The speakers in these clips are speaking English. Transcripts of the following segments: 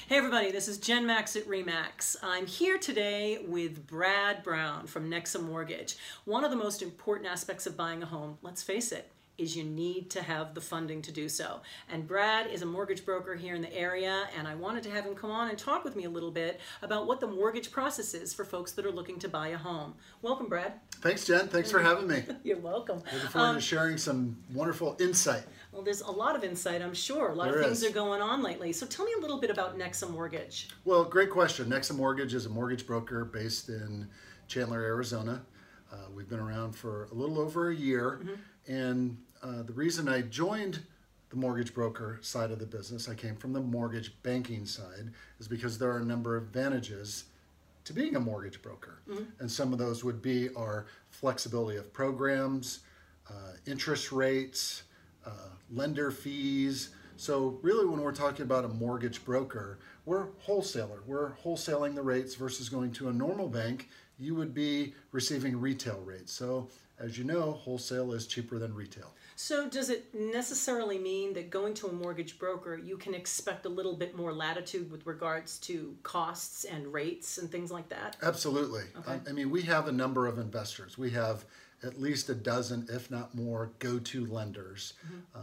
Hey everybody, this is Jen Max at RE/MAX. I'm here today with Brad Brown from Nexa Mortgage. One of the most important aspects of buying a home, let's face it, is you need to have the funding to do so. And Brad is a mortgage broker here in the area, and I wanted to have him come on and talk with me a little bit about what the mortgage process is for folks that are looking to buy a home. Welcome, Brad. Thanks, Jen. Thanks for having me. You're welcome. Looking forward to sharing some wonderful insight. Well, there's a lot of insight, I'm sure. A lot of things are going on lately. So tell me a little bit about Nexa Mortgage. Well, great question. Nexa Mortgage is a mortgage broker based in Chandler, Arizona. We've been around for a little over a year. And the reason I joined the mortgage broker side of the business, I came from the mortgage banking side, is because there are a number of advantages to being a mortgage broker. And some of those would be our flexibility of programs, interest rates, lender fees. So really when we're talking about a mortgage broker, we're wholesaler. We're wholesaling the rates versus going to a normal bank. You would be receiving retail rates. So as you know, wholesale is cheaper than retail. So does it necessarily mean that going to a mortgage broker, you can expect a little bit more latitude with regards to costs and rates and things like that? Absolutely. Okay. I mean, we have a number of investors. We have at least a dozen, if not more, go-to lenders.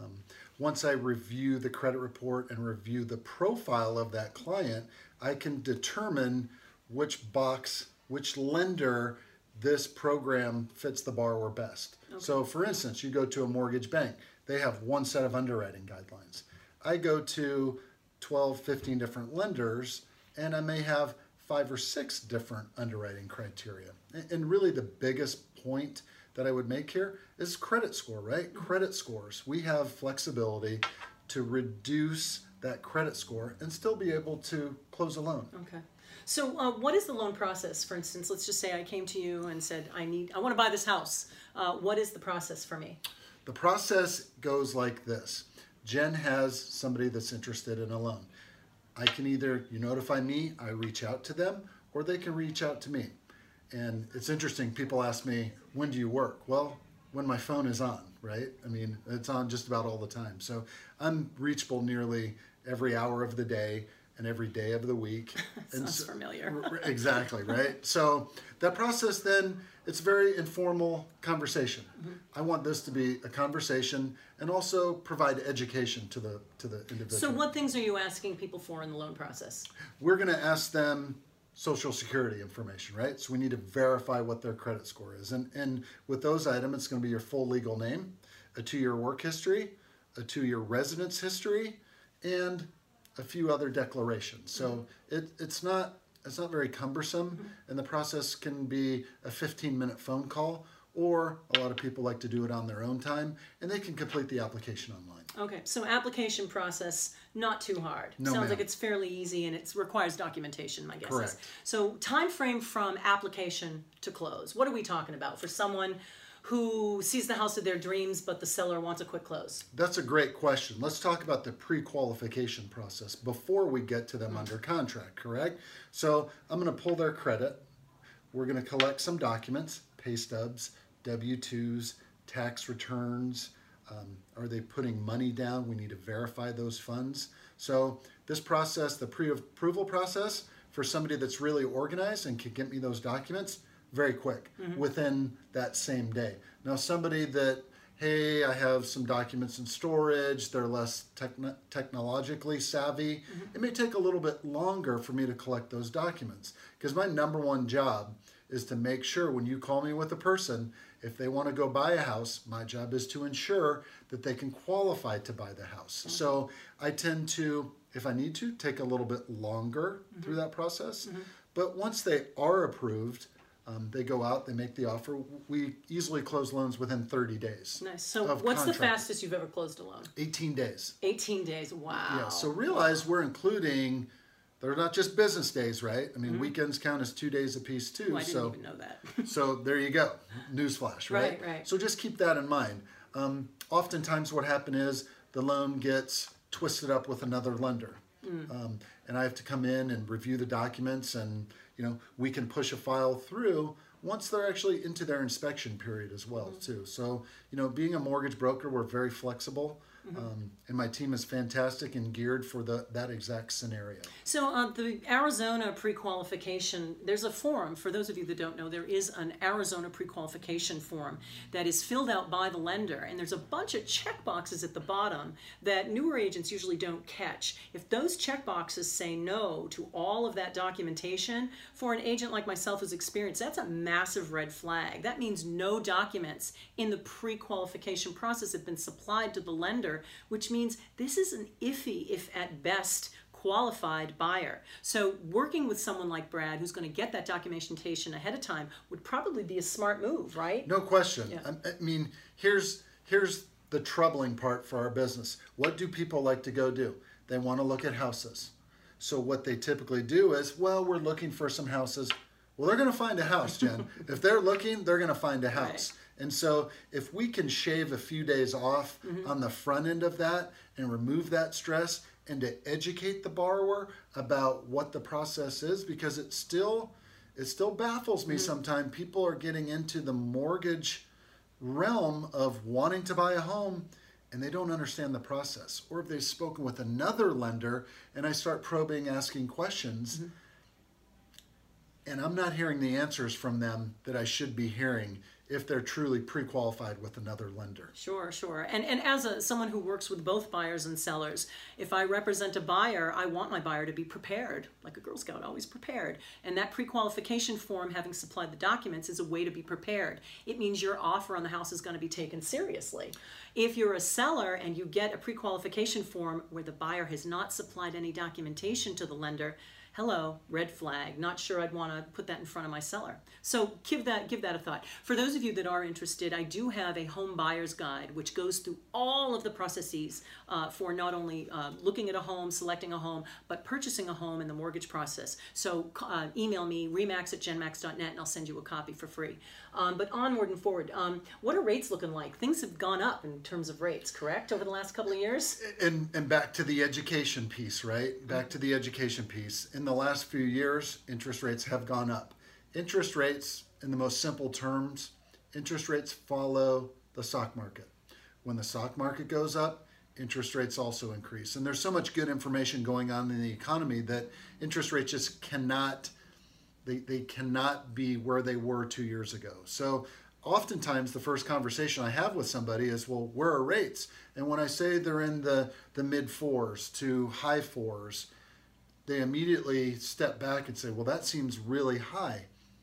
Once I review the credit report and review the profile of that client, I can determine which box, which lender this program fits the borrower best. Okay. So for instance, you go to a mortgage bank, they have one set of underwriting guidelines. I go to 12, 15 different lenders, and I may have 5 or 6 different underwriting criteria. And really the biggest point that I would make here is credit score, right? Credit scores. We have flexibility to reduce that credit score and still be able to close a loan. Okay. So what is the loan process? For instance, let's just say I came to you and said, I want to buy this house. What is the process for me? The process goes like this. Jen has somebody that's interested in a loan. I can either, you notify me, I reach out to them, or they can reach out to me. And it's interesting, people ask me, when do you work? Well, when my phone is on, right? I mean, it's on just about all the time. So I'm reachable nearly every hour of the day and every day of the week. Sounds familiar. Exactly, right? So that process then, it's a very informal conversation. I want this to be a conversation and also provide education to the individual. So what things are you asking people for in the loan process? We're going to ask them Social Security information, right? So we need to verify what their credit score is. And with those items, it's going to be your full legal name, a 2-year work history, a 2-year residence history, and a few other declarations. So it's not very cumbersome, and the process can be a 15-minute phone call, or a lot of people like to do it on their own time, and they can complete the application online. Okay, so application process, not too hard. No, Sounds ma'am. like it's fairly easy and it requires documentation, my guess Correct. is. So time frame from application to close. What are we talking about for someone who sees the house of their dreams but the seller wants a quick close? That's a great question. Let's talk about the pre-qualification process before we get to them under contract, correct? So I'm going to pull their credit. We're going to collect some documents, pay stubs, W-2s, tax returns. Are they putting money down? We need to verify those funds. So this process, the pre-approval process, for somebody that's really organized and can get me those documents, very quick, within that same day. Now somebody that, hey, I have some documents in storage, they're less technologically savvy, it may take a little bit longer for me to collect those documents. Because my number one job is to make sure when you call me with a person, if they want to go buy a house, my job is to ensure that they can qualify to buy the house. So I tend to, if I need to, take a little bit longer through that process. But once they are approved, they go out, they make the offer. We easily close loans within 30 days. Nice. So what's the fastest you've ever closed a loan? 18 days. 18 days, wow. Yeah, so realize we're including, they're not just business days, right? I mean, weekends count as 2 days apiece too. Oh, I didn't even know that. So there you go, newsflash, right? Right. So just keep that in mind. Oftentimes what happens is the loan gets twisted up with another lender. And I have to come in and review the documents, and we can push a file through once they're actually into their inspection period as well too. So being a mortgage broker, we're very flexible. And my team is fantastic and geared for that exact scenario. So the Arizona pre-qualification, there's a form. For those of you that don't know, there is an Arizona pre-qualification form that is filled out by the lender. And there's a bunch of check boxes at the bottom that newer agents usually don't catch. If those check boxes say no to all of that documentation, for an agent like myself who's experienced, that's a massive red flag. That means no documents in the pre-qualification process have been supplied to the lender, which means this is an iffy, if at best, qualified buyer. So working with someone like Brad, who's going to get that documentation ahead of time, would probably be a smart move, right? No question. Yeah. I mean, here's the troubling part for our business. What do people like to go do? They want to look at houses. So what they typically do is, well, we're looking for some houses. Well, they're going to find a house, Jen. If they're looking, they're going to find a house. Right. And so if we can shave a few days off on the front end of that and remove that stress and to educate the borrower about what the process is, because it still baffles me sometimes. People are getting into the mortgage realm of wanting to buy a home and they don't understand the process. Or if they've spoken with another lender and I start probing, asking questions, and I'm not hearing the answers from them that I should be hearing if they're truly pre-qualified with another lender. Sure, sure. And as someone who works with both buyers and sellers, if I represent a buyer, I want my buyer to be prepared, like a Girl Scout, always prepared. And that pre-qualification form, having supplied the documents, is a way to be prepared. It means your offer on the house is going to be taken seriously. If you're a seller and you get a pre-qualification form where the buyer has not supplied any documentation to the lender, hello, red flag. Not sure I'd want to put that in front of my seller. So give that a thought. For those of you that are interested, I do have a home buyer's guide which goes through all of the processes for not only looking at a home, selecting a home, but purchasing a home in the mortgage process. So email me, remax@genmax.net, and I'll send you a copy for free. But onward and forward, what are rates looking like? Things have gone up in terms of rates, correct, over the last couple of years? And back to the education piece, right? Back to the education piece. In the last few years, interest rates have gone up. Interest rates, in the most simple terms, interest rates follow the stock market. When the stock market goes up, interest rates also increase. And there's so much good information going on in the economy that interest rates just cannot, they cannot be where they were 2 years ago. So oftentimes the first conversation I have with somebody is, well, where are rates? And when I say they're in the mid fours to high fours, they immediately step back and say, well, that seems really high.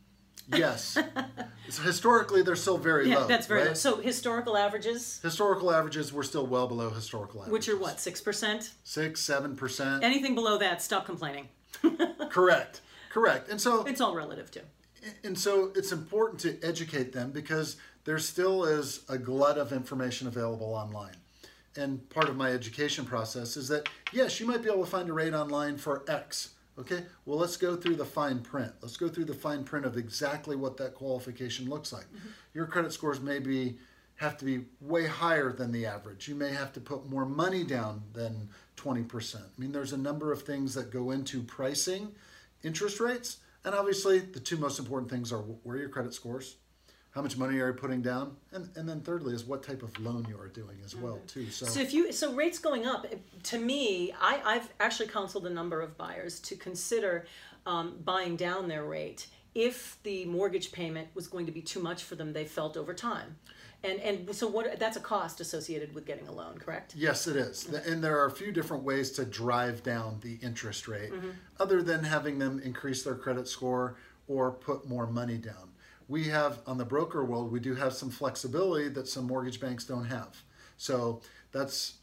Yes. Historically, they're still very low. That's very low. So historical averages? Historical averages, we're still well below historical averages. Which are what, 6%? 6-7%. Anything below that, stop complaining. Correct. And so it's all relative too. And so it's important to educate them because there still is a glut of information available online. And part of my education process is that, yes, you might be able to find a rate online for X. Okay, well, let's go through the fine print. Let's go through the fine print of exactly what that qualification looks like. Your credit scores may have to be way higher than the average. You may have to put more money down than 20%. I mean, there's a number of things that go into pricing interest rates. And obviously, the two most important things are where are your credit scores, how much money are you putting down, and then thirdly is what type of loan you are doing as well too. So rates going up, to me, I've actually counseled a number of buyers to consider buying down their rate if the mortgage payment was going to be too much for them, they felt over time. And so that's a cost associated with getting a loan, correct? Yes, it is. And there are a few different ways to drive down the interest rate other than having them increase their credit score or put more money down. We have, on the broker world, we do have some flexibility that some mortgage banks don't have. So that's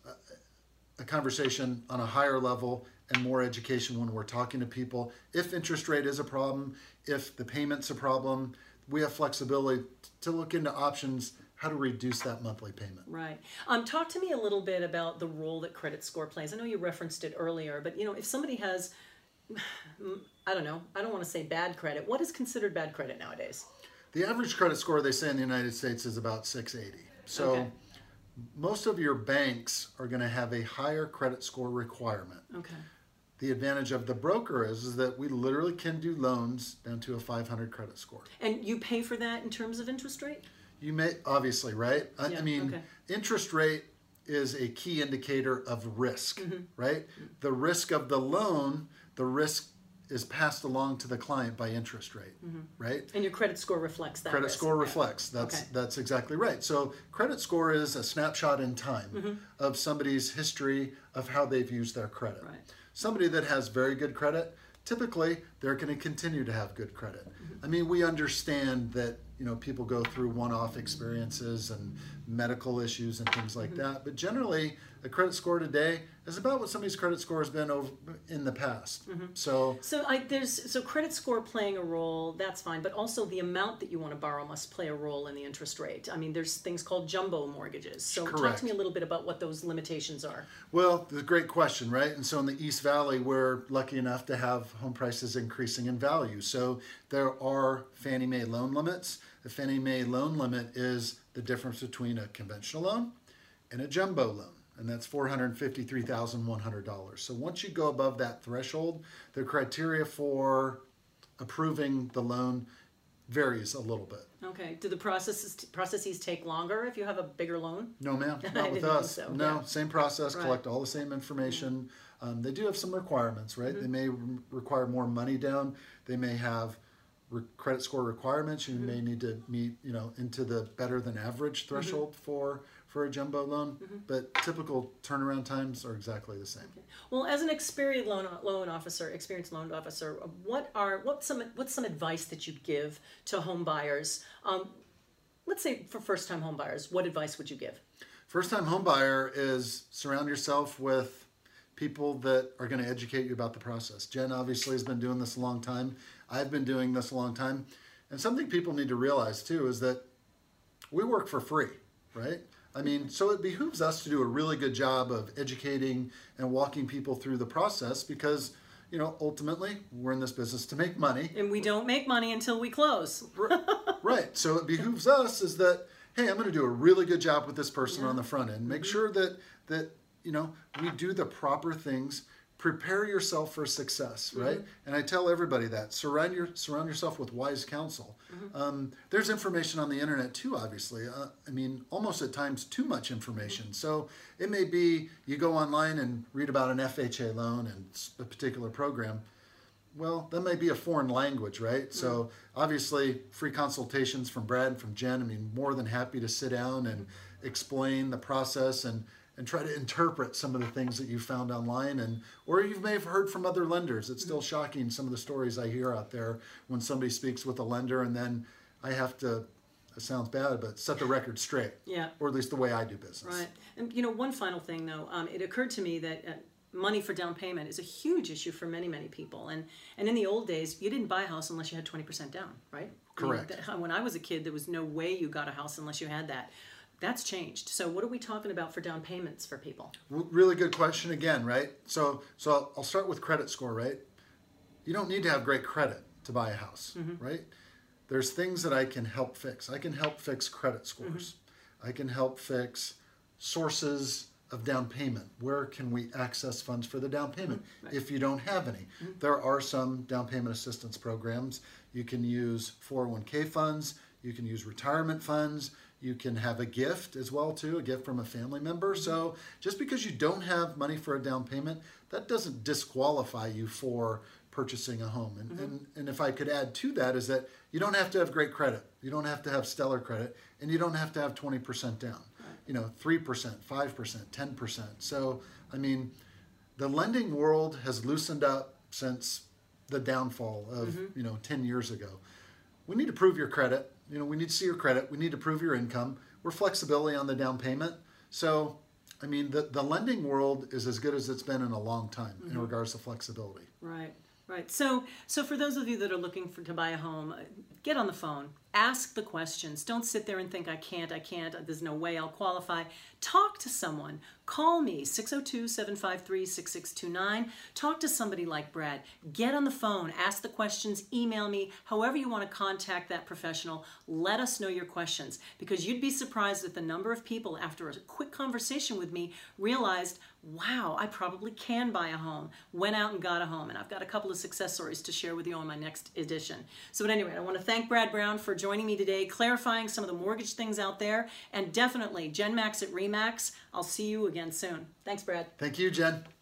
a conversation on a higher level and more education when we're talking to people. If interest rate is a problem, if the payment's a problem, we have flexibility to look into options how to reduce that monthly payment. Right. Talk to me a little bit about the role that credit score plays. I know you referenced it earlier, but if somebody has, I don't want to say bad credit. What is considered bad credit nowadays? The average credit score, they say in the United States, is about 680. So most of your banks are going to have a higher credit score requirement. Okay. The advantage of the broker is that we literally can do loans down to a 500 credit score. And you pay for that in terms of interest rate? You may, obviously, right? I mean, interest rate is a key indicator of risk, right? The risk of the loan, the risk is passed along to the client by interest rate, right? And your credit score reflects that. Credit risk. score reflects. That's exactly right. So credit score is a snapshot in time of somebody's history of how they've used their credit. Right. Somebody that has very good credit, typically they're going to continue to have good credit. I mean, we understand that, you know, people go through one-off experiences and medical issues and things like that, but generally a credit score today is about what somebody's credit score has been over in the past. So credit score playing a role, that's fine, but also the amount that you want to borrow must play a role in the interest rate. I mean, there's things called jumbo mortgages. So talk to me a little bit about what those limitations are. Well, it's a great question, right? And so in the East Valley, we're lucky enough to have home prices increasing in value. So there are Fannie Mae loan limits. The Fannie Mae loan limit is the difference between a conventional loan and a jumbo loan, and that's $453,100. So once you go above that threshold, the criteria for approving the loan varies a little bit. Okay. Do the processes take longer if you have a bigger loan? No, ma'am, I not with didn't us. think so. No, Yeah. same process, Right. collect all the same information. They do have some requirements, right? They may require more money down. They may have credit score requirements. You may need to meet, you know, into the better than average threshold for a jumbo loan, but typical turnaround times are exactly the same. Okay. Well, as an experienced loan officer, what's some advice that you'd give to home buyers? Let's say for first-time home buyers, what advice would you give? First-time home buyer is surround yourself with people that are going to educate you about the process. Jen obviously has been doing this a long time. I've been doing this a long time. And something people need to realize too is that we work for free, right? I mean, so it behooves us to do a really good job of educating and walking people through the process because, you know, ultimately we're in this business to make money. And we don't make money until we close. Right. So it behooves us is that, hey, I'm going to do a really good job with this person on the front end. Make sure that you know, we do the proper things. Prepare yourself for success, right? And I tell everybody that. Surround yourself with wise counsel. There's information on the internet too, obviously. I mean, almost at times too much information. So it may be you go online and read about an FHA loan and a particular program. Well, that may be a foreign language, right? So obviously free consultations from Brad and from Jen. I mean, more than happy to sit down and explain the process and try to interpret some of the things that you found online, or you may have heard from other lenders. It's still shocking, some of the stories I hear out there when somebody speaks with a lender and then I have to, it sounds bad, but set the record straight. Yeah. Or at least the way I do business. Right. And you know, one final thing though, it occurred to me that money for down payment is a huge issue for many, many people. And in the old days, you didn't buy a house unless you had 20% down, right? Correct. I mean, when I was a kid, there was no way you got a house unless you had that. That's changed. So what are we talking about for down payments for people? Really good question again, right? So I'll start with credit score, right? You don't need to have great credit to buy a house, right? There's things that I can help fix. I can help fix credit scores. I can help fix sources of down payment. Where can we access funds for the down payment if you don't have any? There are some down payment assistance programs. You can use 401k funds. You can use retirement funds. You can have a gift as well too, a gift from a family member. So just because you don't have money for a down payment, that doesn't disqualify you for purchasing a home. And if I could add to that is that you don't have to have great credit. You don't have to have stellar credit, and you don't have to have 20% down. You know, 3%, 5%, 10%. So, I mean, the lending world has loosened up since the downfall of, 10 years ago. We need to prove your credit. You know, we need to see your credit. We need to prove your income. We're flexibility on the down payment. So, I mean, the lending world is as good as it's been in a long time in regards to flexibility. Right, right. So for those of you that are looking to buy a home, get on the phone. Ask the questions. Don't sit there and think, I can't, there's no way I'll qualify. Talk to someone. Call me, 602-753-6629. Talk to somebody like Brad. Get on the phone. Ask the questions. Email me. However you want to contact that professional, let us know your questions. Because you'd be surprised at the number of people, after a quick conversation with me, realized, wow, I probably can buy a home. Went out and got a home. And I've got a couple of success stories to share with you on my next edition. So at any rate, I want to thank Brad Brown for joining me today, clarifying some of the mortgage things out there, and definitely Jen Max at RE/MAX. I'll see you again soon. Thanks, Brad. Thank you, Jen.